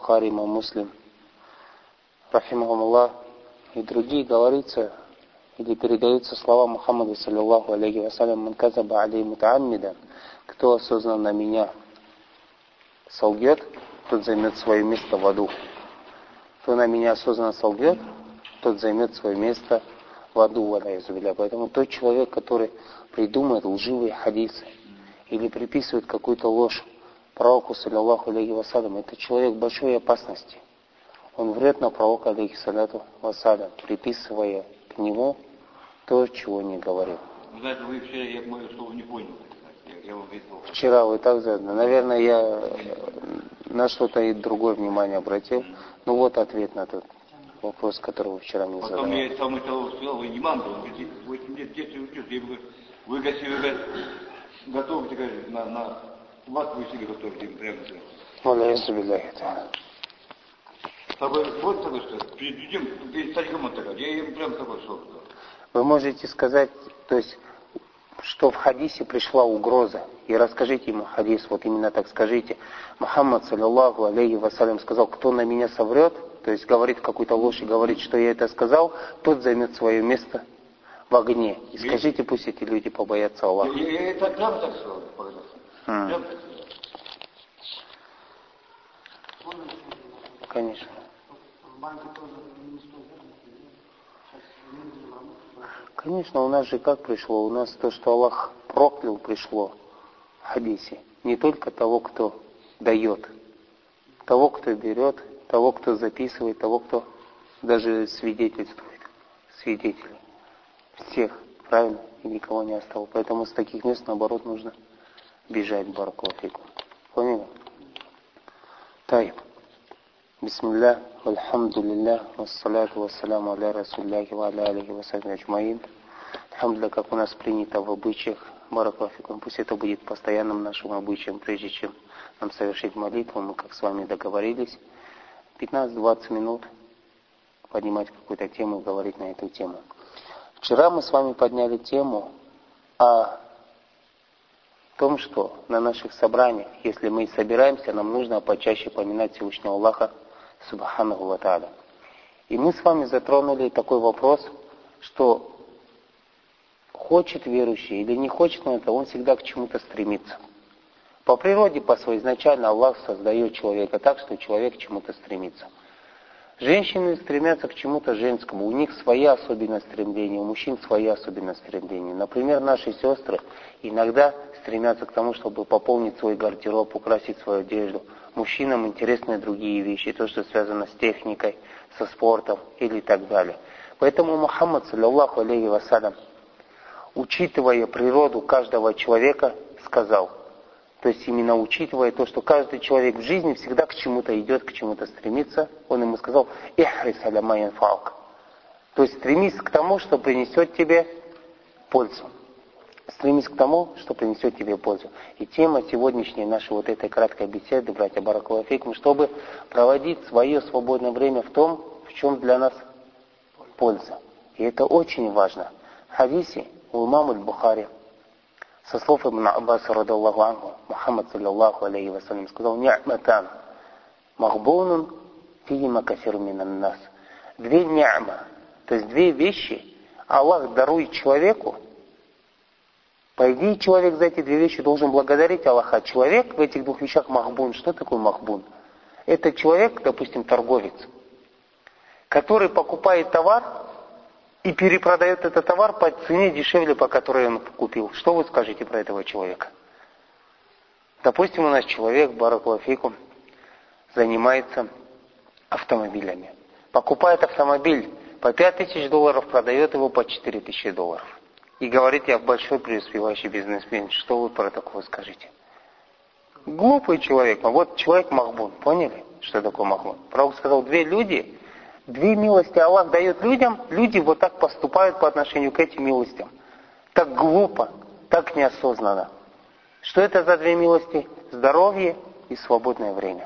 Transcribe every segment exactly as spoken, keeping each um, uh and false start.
Бухари, имам Муслим, рахимахумуллах, и другие говорится, или передаются слова Мухаммада, саллиллаху алейхи вассалям: «Ман казаба алей мутааммидан», кто осознанно меня солгет, тот займет свое место в аду. Кто на меня осознанно солгет, тот займет свое место в аду, валяйзубилля. Поэтому тот человек, который придумает лживые хадисы или приписывает какую-то ложь пророку, саллиллаху алейхи вассалям, это человек большой опасности. Он врет на пророка, алейхи салату вассалям, приписывая к нему то, чего не говорил. Вы знаете, вы вчера, я мое слово не понял. Я, я вам видел. Вчера вы так задали. Наверное, я на что-то и другое внимание обратил. Ну вот ответ на тот вопрос, который вы вчера мне задали. Потом я самый того сказал, вы имам был, вы восемь лет детей учился, и вы, вы гостевые готовите, говорит, на, на вас вы себе готовите, прямо же. Валяйзубилля. Такой, вот такой, что перед людьми, перед стариком он такой, я ему прям такой шел. Вы можете сказать, то есть, что в хадисе пришла угроза, и расскажите ему хадис, вот именно так скажите. Мухаммад, саллиллаху алейхи вассалям, сказал: кто на меня соврет, то есть говорит какую-то ложь и говорит, что я это сказал, тот займет свое место в огне. И скажите, пусть эти люди побоятся Аллаха. Я, я, я это прямо так сказал, пожалуйста. М. Прямо так сказал. Конечно. Конечно, у нас же как пришло? У нас то, что Аллах проклял, пришло в хадисе. Не только того, кто дает, того, кто берет, того, кто записывает, того, кто даже свидетельствует. Свидетелей. Всех, правильно? И никого не осталось. Поэтому с таких мест, наоборот, нужно бежать, баракаллаху фикум. Поняли? Тайб. Бисмиллах, альхамдулиллах, вассалату вассаляму аля расулляхи ва аля алихи вассалям аджмаин. Алхамдулилlah, как у нас принято в обычаях, баракаллаху фикум, пусть это будет постоянным нашим обычаем, прежде чем нам совершить молитву, мы как с вами договорились, пятнадцать-двадцать минут поднимать какую-то тему и говорить на эту тему. Вчера мы с вами подняли тему о том, что на наших собраниях, если мы собираемся, нам нужно почаще поминать Всевышнего Аллаха, Субханаху ва Тааля. И мы с вами затронули такой вопрос, что хочет верующий или не хочет он это, он всегда к чему-то стремится. По природе, по своей изначально Аллах создает человека так, что человек к чему-то стремится. Женщины стремятся к чему-то женскому, у них свои особенные стремления, у мужчин свои особенные стремления. Например, наши сестры иногда стремятся к тому, чтобы пополнить свой гардероб, украсить свою одежду. Мужчинам интересны другие вещи, то, что связано с техникой, со спортом или так далее. Поэтому Мухаммад, саллиллаху алейхи вассалям, учитывая природу каждого человека, сказал, то есть именно учитывая то, что каждый человек в жизни всегда к чему-то идет, к чему-то стремится, он ему сказал: «Ихрис аля ма янфаук». То есть стремись к тому, что принесет тебе пользу. Стремись к тому, что принесет тебе пользу. И тема сегодняшней нашей вот этой краткой беседы, братья баракаллаху фикум, чтобы проводить свое свободное время в том, в чем для нас польза. И это очень важно. В хадисе у имама аль-Бухари со слов Ибн Аббаса радаллаху анху, Мухаммад саллиллаху алейхи вассалям сказал: «Ни'матан махбунун фима кафиру минан нас». Две ни'ма, то есть две вещи Аллах дарует человеку. По идее, человек за эти две вещи должен благодарить Аллаха. Человек в этих двух вещах махбун. Что такое махбун? Это человек, допустим, торговец, который покупает товар и перепродает этот товар по цене дешевле, по которой он купил. Что вы скажете про этого человека? Допустим, у нас человек, баракаллаху фикум, занимается автомобилями. Покупает автомобиль по пять тысяч долларов, продает его по четыре тысячи долларов. И говорит: я большой преуспевающий бизнесмен. Что вы про такого скажете? Глупый человек. Вот человек махбун. Поняли, что такое махбун? Пророк сказал: две люди, две милости Аллах дает людям, люди вот так поступают по отношению к этим милостям. Так глупо, так неосознанно. Что это за две милости? Здоровье и свободное время.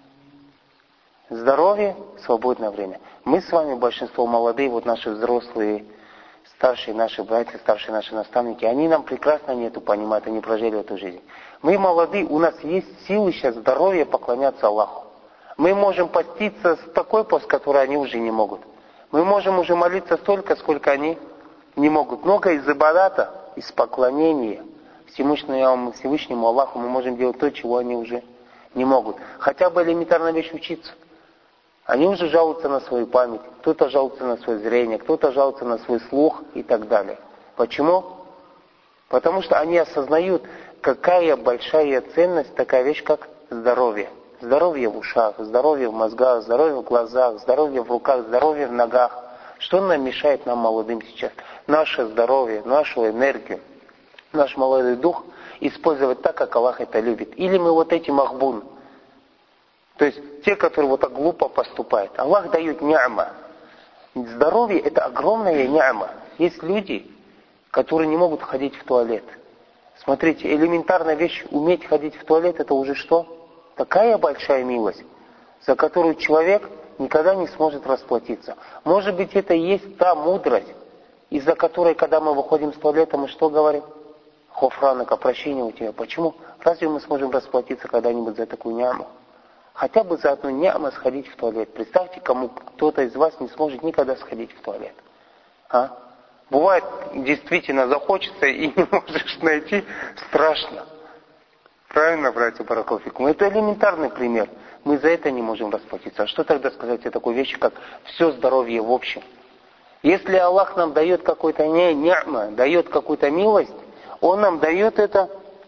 Здоровье, свободное время. Мы с вами, большинство молодые, вот наши взрослые, старшие наши братья, старшие наши наставники, они нам прекрасно не это понимают, они прожили эту жизнь. Мы молодые, у нас есть силы сейчас, здоровье поклоняться Аллаху. Мы можем поститься с такой пост, который они уже не могут. Мы можем уже молиться столько, сколько они не могут. Много из ибадата, из поклонения Всевышнему, Всевышнему Аллаху мы можем делать то, чего они уже не могут. Хотя бы элементарно вещь учиться. Они уже жалуются на свою память, кто-то жалуется на свое зрение, кто-то жалуется на свой слух и так далее. Почему? Потому что они осознают, какая большая ценность такая вещь, как здоровье. Здоровье в ушах, здоровье в мозгах, здоровье в глазах, здоровье в руках, здоровье в ногах. Что нам мешает нам, молодым, сейчас? Наше здоровье, нашу энергию, наш молодой дух использовать так, как Аллах это любит. Или мы вот эти махбун, то есть те, которые вот так глупо поступают. Аллах дает ни'ма. Здоровье это огромная ни'ма. Есть люди, которые не могут ходить в туалет. Смотрите, элементарная вещь, уметь ходить в туалет, это уже что? Такая большая милость, за которую человек никогда не сможет расплатиться. Может быть, это и есть та мудрость, из-за которой, когда мы выходим с туалета, мы что говорим? Хофранака, прощение у тебя. Почему? Разве мы сможем расплатиться когда-нибудь за такую няму? Хотя бы за одну няму сходить в туалет. Представьте, кому кто-то из вас не сможет никогда сходить в туалет. А? Бывает, действительно захочется и не можешь найти, страшно. Правильно, братья Баракалфикум? Это элементарный пример. Мы за это не можем расплатиться. А что тогда сказать о такой вещи, как все здоровье в общем? Если Аллах нам дает какой-то ни'ма, дает какую-то милость, Он нам дает это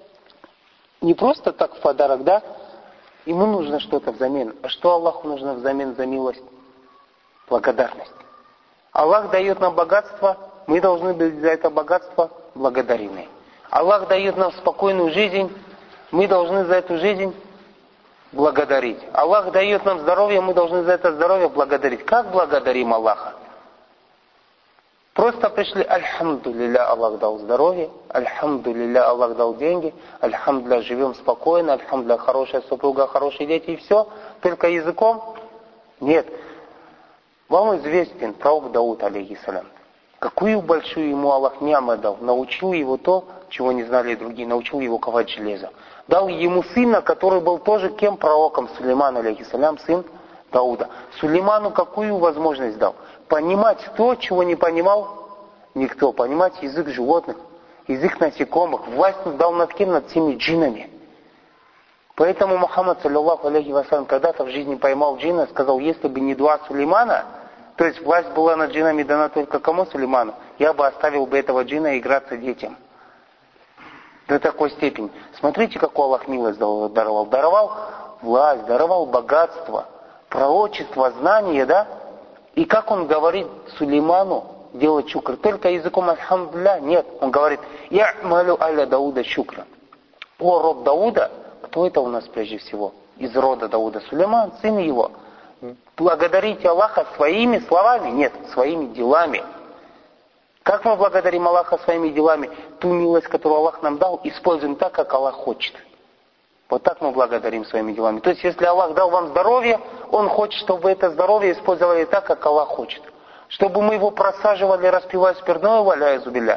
не просто так в подарок, да? Ему нужно что-то взамен. А что Аллаху нужно взамен за милость? Благодарность. Аллах дает нам богатство, мы должны быть за это богатство благодарны. Аллах дает нам спокойную жизнь, мы должны за эту жизнь благодарить. Аллах дает нам здоровье, мы должны за это здоровье благодарить. Как благодарим Аллаха? Просто пришли, альхамдулилля, Аллах дал здоровье, альхамдулилля, Аллах дал деньги, альхамдулилля, живем спокойно, альхамдулилля, хорошая супруга, хорошие дети, и все, только языком? Нет. Вам известен пророк Дауд, алейхиссалям. Какую большую ему Аллах ни'ма дал. Научил его то, чего не знали другие, научил его ковать железо. Дал ему сына, который был тоже кем? Пророком, Сулейман, алейхиссалям, сын Дауда. Сулейману какую возможность дал? Понимать то, чего не понимал никто. Понимать язык животных, язык насекомых. Власть дал над кем? Над всеми джиннами. Поэтому Мухаммад, саллиллаху алейхи вассалям, когда-то в жизни поймал джинна, сказал, если бы не дуа Сулеймана, то есть власть была над джиннами дана только кому? Сулейману, я бы оставил бы этого джинна играться детям. До такой степени. Смотрите, какой Аллах милость даровал. Даровал власть, даровал богатство, пророчество, знание, да? И как он говорит Сулейману делать шукр? Только языком альхамдулилля? Нет. Он говорит, я молю аля Дауда шукра. О, род Дауда, кто это у нас прежде всего? Из рода Дауда. Сулейман, сын его. Благодарите Аллаха своими словами? Нет, своими делами. Как мы благодарим Аллаха своими делами? Ту милость, которую Аллах нам дал, используем так, как Аллах хочет. Вот так мы благодарим своими делами. То есть, если Аллах дал вам здоровье, Он хочет, чтобы вы это здоровье использовали так, как Аллах хочет. Чтобы мы его просаживали, распивая спиртное, валяя зубиля.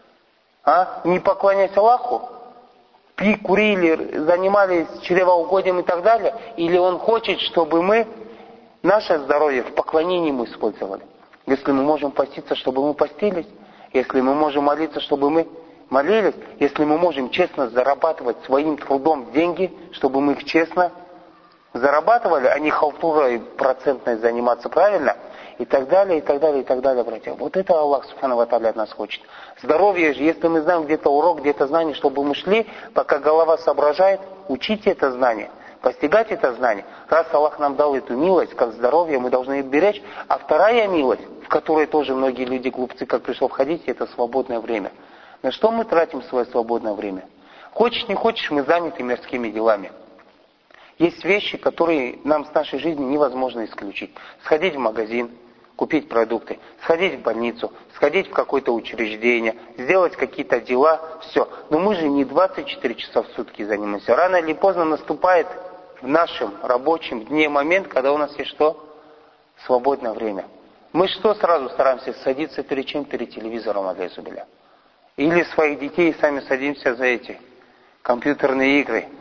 А? Не поклоняясь Аллаху? Пи, курили, занимались чревоугодием и так далее? Или Он хочет, чтобы мы наше здоровье в поклонении мы использовали? Если мы можем поститься, чтобы мы постились, если мы можем молиться, чтобы мы молились, если мы можем честно зарабатывать своим трудом деньги, чтобы мы их честно зарабатывали, а не халтурой процентной заниматься, правильно? И так далее, и так далее, и так далее, братья. Вот это Аллах Субхану ва Тааля от нас хочет. Здоровье же, если мы знаем где-то урок, где-то знание, чтобы мы шли, пока голова соображает, учите это знание. Постигать это знание. Раз Аллах нам дал эту милость, как здоровье, мы должны ее беречь. А вторая милость, в которой тоже многие люди, глупцы, как пришло в хадисе, это свободное время. На что мы тратим свое свободное время? Хочешь, не хочешь, мы заняты мирскими делами. Есть вещи, которые нам с нашей жизни невозможно исключить. Сходить в магазин, купить продукты, сходить в больницу, сходить в какое-то учреждение, сделать какие-то дела, все. Но мы же не двадцать четыре часа в сутки занимаемся. Рано или поздно наступает в нашем рабочем дне момент, когда у нас есть что? Свободное время. Мы что сразу стараемся садиться перед чем? Перед телевизором, алейзубилля. Или своих детей сами садимся за эти компьютерные игры.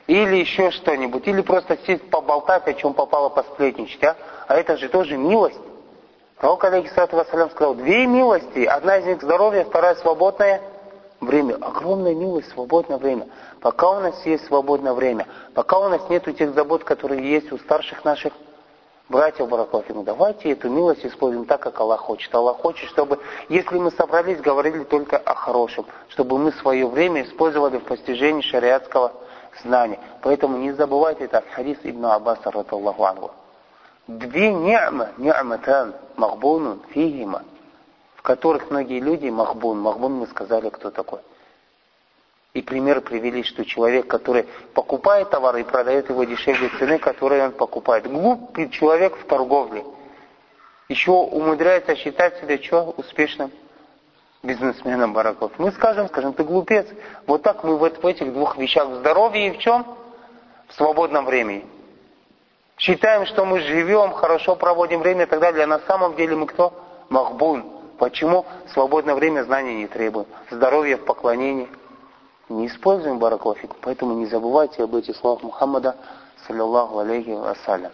или еще что-нибудь, или просто сесть поболтать, о чем попало, посплетничать, а? А это же тоже милость. Пророк, алейхиссалату вассалям, сказал, две милости, одна из них здоровье, вторая свободное время. Огромная милость, свободное время. Пока у нас есть свободное время, пока у нас нету тех забот, которые есть у старших наших братьев, баракаллаху, давайте эту милость используем так, как Аллах хочет. Аллах хочет, чтобы, если мы собрались, говорили только о хорошем, чтобы мы свое время использовали в постижении шариатского знания. Поэтому не забывайте этот хадис Ибн Аббаса, радаллаху анху. Две ни'ма, ни'матан, махбунун, фигима, в которых многие люди, махбун, махбун мы сказали, кто такой. И пример привели, что человек, который покупает товар и продает его дешевле цены, которую он покупает. Глупый человек в торговле. Еще умудряется считать себя что? Успешным бизнесменом, бараков. Мы скажем, скажем, ты глупец. Вот так мы вот в этих двух вещах, в здоровье и в чем? В свободном времени. Считаем, что мы живем, хорошо проводим время и так далее. А на самом деле мы кто? Махбун. Почему? Свободное время знания не требуем. Здоровье в поклонении не используем, баракаллаху. Поэтому не забывайте об этих словах Мухаммада, саллиллаху алейхи вассалям.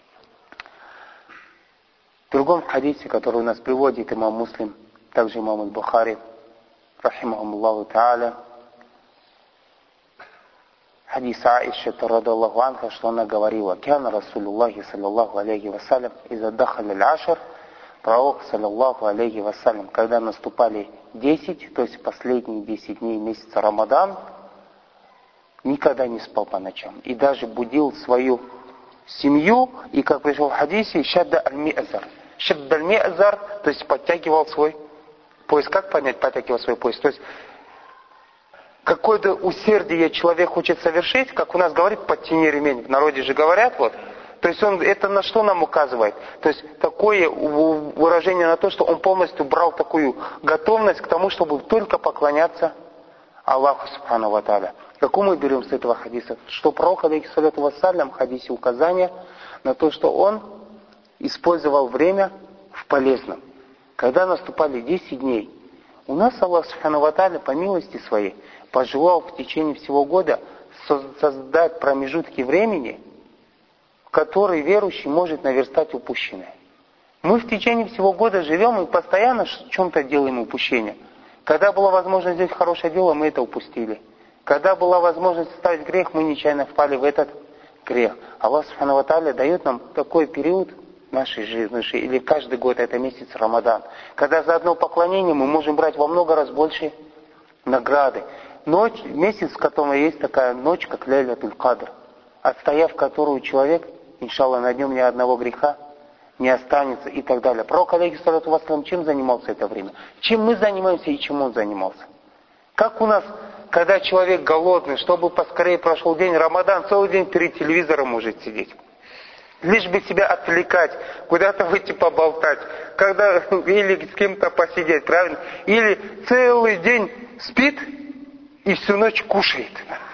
В другом хадисе, который у нас приводит имам Муслим, также имам аль-Бухари, рахимахумуллаху та'аля, хадис Аиша, радаллаху анха, что она говорила, «Кяна Расулуллахи, саллиллаху алейхи вассалям, иза дахаль аль-ашр», пророк, саллиллаху алейхи вассалям, когда наступали десять, то есть последние десять дней месяца Рамадан, никогда не спал по ночам. И даже будил свою семью, и, как пришел в хадисе, «Шадда аль-ми'зар». «Шадда аль-ми'зар», то есть подтягивал свой пояс. Как понять, подтягивал свой пояс? То есть, какое-то усердие человек хочет совершить, как у нас говорит, подтяни ремень. В народе же говорят, вот. То есть он это на что нам указывает? То есть такое выражение на то, что он полностью брал такую готовность к тому, чтобы только поклоняться Аллаху субхану ва тааля. Какую мы берем с этого хадиса? Что пророк, алейхиссалату вассалям, в хадисе указание на то, что он использовал время в полезном. Когда наступали десять дней, у нас Аллах субхану ва тааля по милости своей пожелал в течение всего года создать промежутки времени, который верующий может наверстать упущенное. Мы в течение всего года живем и постоянно в чем-то делаем упущение. Когда была возможность сделать хорошее дело, мы это упустили. Когда была возможность ставить грех, мы нечаянно впали в этот грех. Аллах субхану ва тааля дает нам такой период нашей жизни, или каждый год это месяц Рамадан, когда за одно поклонение мы можем брать во много раз больше награды. Ночь, месяц, в котором есть такая ночь, как Лейлятуль Кадр, отстояв которую человек, иншаллах, на нем ни одного греха не останется и так далее. Пророк, алейхиссалату вассалям, чем занимался это время? Чем мы занимаемся и чем он занимался? Как у нас, когда человек голодный, чтобы поскорее прошел день, Рамадан, целый день перед телевизором может сидеть. Лишь бы себя отвлекать, куда-то выйти поболтать, когда или с кем-то посидеть, правильно? Или целый день спит и всю ночь кушает.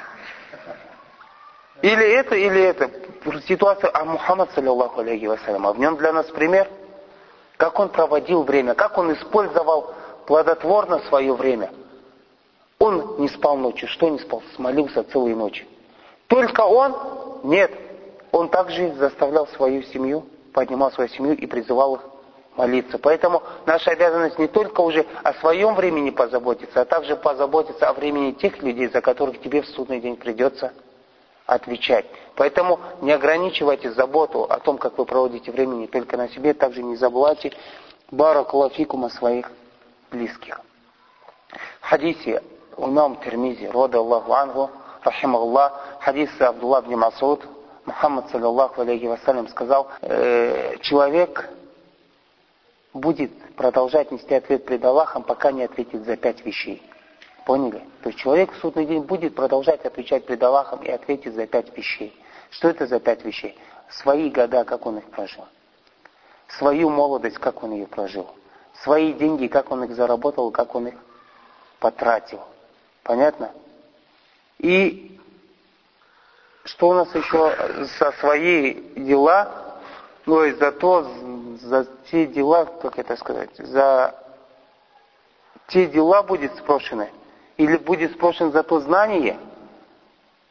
Или это, или это. Ситуация, а Мухаммад, саллиллаху алейхи вассалям, а в нем для нас пример, как он проводил время, как он использовал плодотворно свое время. Он не спал ночью, что не спал? Смолился целые ночи. Только он? Нет. Он также заставлял свою семью, поднимал свою семью и призывал их молиться. Поэтому наша обязанность не только уже о своем времени позаботиться, а также позаботиться о времени тех людей, за которых тебе в судный день придется отвечать. Поэтому не ограничивайте заботу о том, как вы проводите время не только на себе, также не забывайте баракаллаху фикум о своих близких. В хадисе имам Тирмизи, радаллаху анху, рахимахуллах, хадис Абдуллах ибн Масуд, Мухаммад, саллиллаху алейхи вассалям, сказал, э, человек будет продолжать нести ответ пред Аллахом, пока не ответит за пять вещей. Поняли? То есть человек в судный день будет продолжать отвечать пред Аллахом и ответит за пять вещей. Что это за пять вещей? Свои года, как он их прожил. Свою молодость, как он ее прожил. Свои деньги, как он их заработал, как он их потратил. Понятно? И что у нас еще за свои дела, ну и за то, за те дела, как это сказать, за те дела будет спрошены, или будет спрошен за то знание,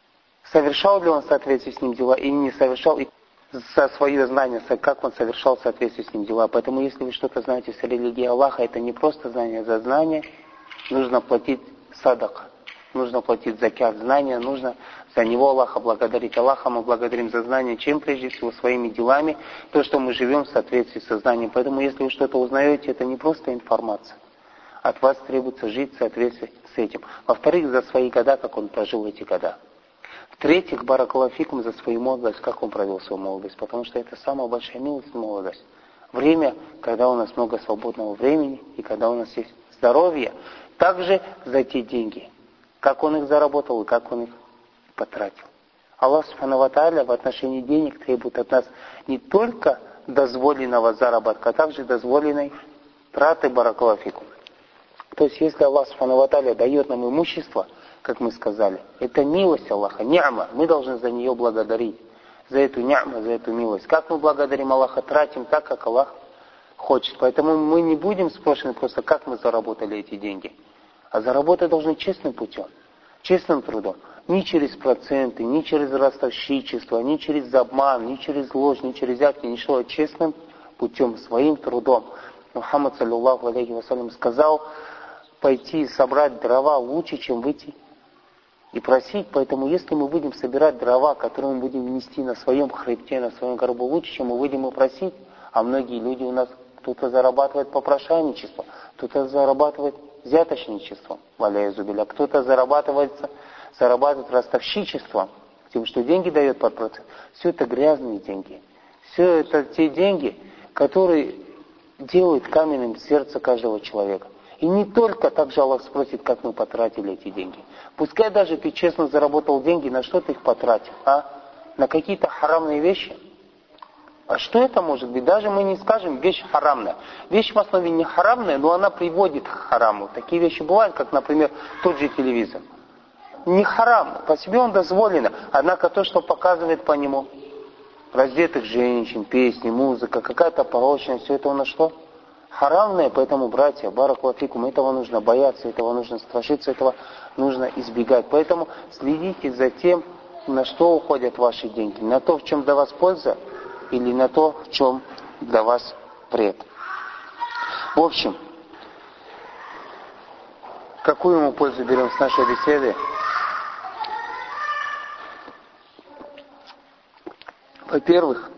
совершал ли он в соответствии с ним дела или не совершал, и за свое знание, как он совершал в соответствии с ним дела. Поэтому, если вы что-то знаете с религией Аллаха, это не просто знание за знание, нужно платить садак, нужно платить закят знания, нужно за него Аллаха благодарить. Аллаха мы благодарим за знание, чем прежде всего своими делами, то, что мы живем в соответствии со знанием. Поэтому, если вы что-то узнаете, это не просто информация. От вас требуется жить в соответствии с этим. Во-вторых, за свои года, как он прожил эти года. В-третьих, баракаллаху фикум, за свою молодость, как он провел свою молодость. Потому что это самая большая милость молодость. Время, когда у нас много свободного времени и когда у нас есть здоровье. Также за те деньги, как он их заработал и как он их потратил. Аллах Субхану ва Тааля в отношении денег требует от нас не только дозволенного заработка, а также дозволенной траты баракаллаху фикум. То есть, если Аллах Субхану ва Тааля дает нам имущество, как мы сказали, это милость Аллаха, ни'ма, мы должны за нее благодарить, за эту ни'ма, за эту милость. Как мы благодарим Аллаха, тратим так, как Аллах хочет. Поэтому мы не будем спрашивать просто, как мы заработали эти деньги, а заработать должны честным путем, честным трудом. Ни через проценты, ни через ростовщичество, ни через обман, ни через ложь, ни через взятки, ничего, а честным путем, своим трудом. Мухаммад, саллиллаху алейхи вассалям, сказал, пойти собрать дрова лучше, чем выйти и просить. Поэтому, если мы будем собирать дрова, которые мы будем нести на своем хребте, на своем горбу, лучше, чем мы выйдем и просить, а многие люди у нас, кто-то зарабатывает попрошайничеством, кто-то зарабатывает взяточничеством, валяя зубиля, кто-то зарабатывается, зарабатывает ростовщичеством, тем, что деньги дает под процент. Все это грязные деньги. Все это те деньги, которые делают каменным сердце каждого человека. И не только так же Аллах спросит, как мы потратили эти деньги. Пускай даже ты честно заработал деньги, на что ты их потратил? А? На какие-то харамные вещи? А что это может быть? Даже мы не скажем вещь харамная. Вещь в основе не харамная, но она приводит к хараму. Такие вещи бывают, как, например, тот же телевизор. Не харам, по себе он дозволено. Однако то, что показывает по нему раздетых женщин, песни, музыка, какая-то порочность, все это у нас что? Харамное, поэтому, братья, баракаллаху фикум, этого нужно бояться, этого нужно страшиться, этого нужно избегать. Поэтому следите за тем, на что уходят ваши деньги. На то, в чем для вас польза, или на то, в чем для вас вред. В общем, какую мы пользу берем с нашей беседы? Во-первых,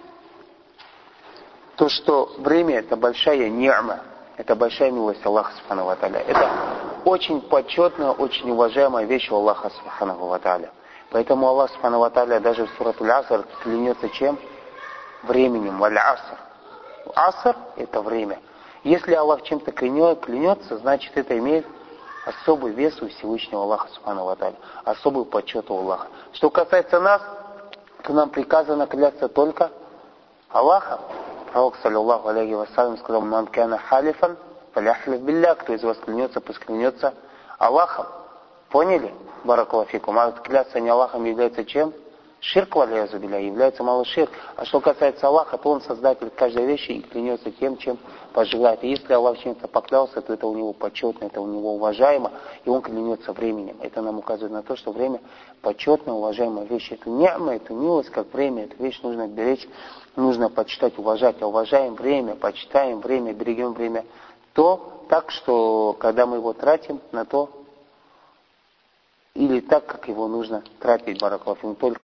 то, что время это большая ни'ма, это большая милость Аллаха Субхану ва Тааля. Это очень почетная, очень уважаемая вещь у Аллаха Субхану ва Тааля. Поэтому Аллах Субхану ва Тааля даже в сурату Аср клянется чем? Временем. Валь аср. Аср это время. Если Аллах чем-то клянется, значит это имеет особый вес у Всевышнего Аллаха Субхану ва Тааля. Особый почет у Аллаха. Что касается нас, то нам приказано клясться только Аллахом. Пророк, саллиллаху алейхи вассалям, сказал, «Ман кана халифан, фаляхлиф билля», кто из вас клянется, пусть клянется Аллахом. Поняли? Баракаллаху фикум. А клясться не Аллахом является чем? Ширк, валяязу билля, является малый ширк. А что касается Аллаха, то Он создатель каждой вещи и клянется тем, чем пожелает. И если Аллах чем-то поклялся, то это у него почетно, это у него уважаемо, и Он клянется временем. Это нам указывает на то, что время почетная, уважаемая вещь. Это ни'ма, это милость, как время, эту вещь нужно беречь, нужно почитать, уважать. А уважаем время, почитаем время, берегем время. То так, что когда мы его тратим на то, или так, как его нужно тратить, баракаллаху фикум, только